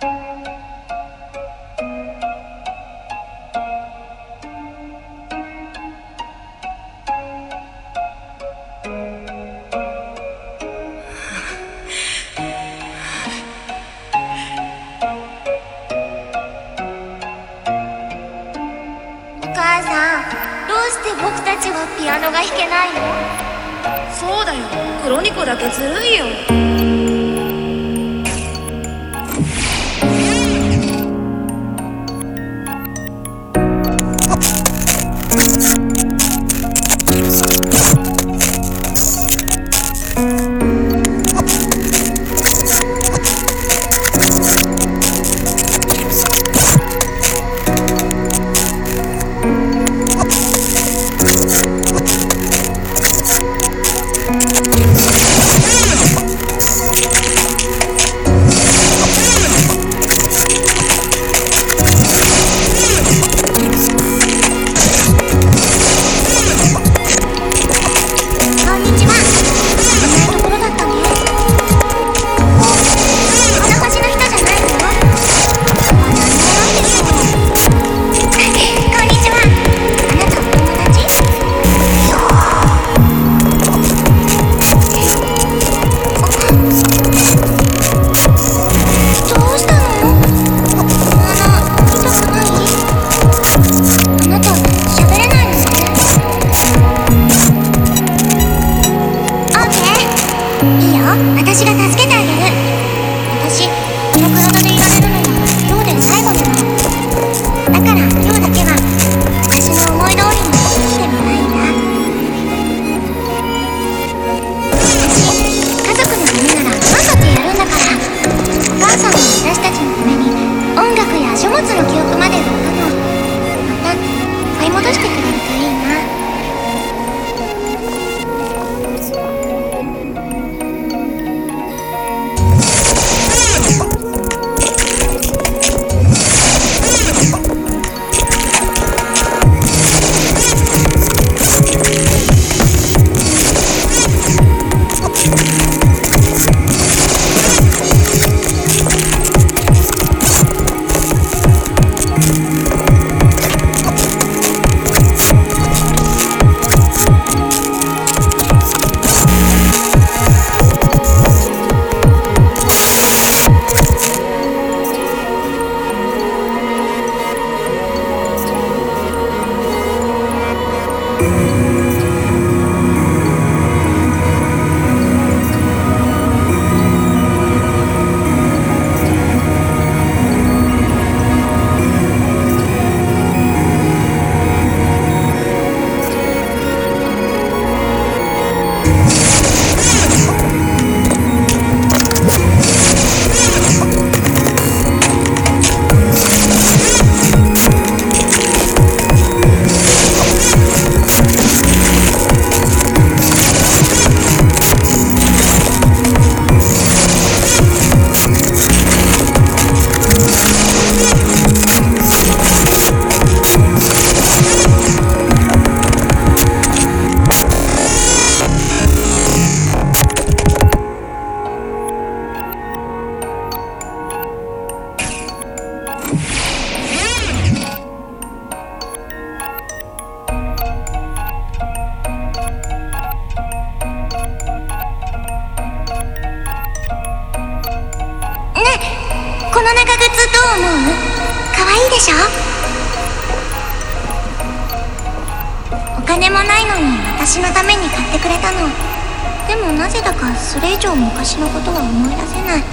お母さん、どうして僕たちはピアノが弾けないの？ そうだよ、クロニコだけずるいよ。 私が助けてあげる。私、この体でいられるのは今日で最後なの。だから今日だけは私の思い通りに生きてもらいんだ。私、家族のためなら頑張ってやるんだから。お母さんも私たちのために音楽や書物の記憶まで売ったの。また買い戻してくれるといいな。この長靴どう思う？かわいいでしょ？お金もないのに私のために買ってくれたの。でもなぜだかそれ以上昔のことは思い出せない。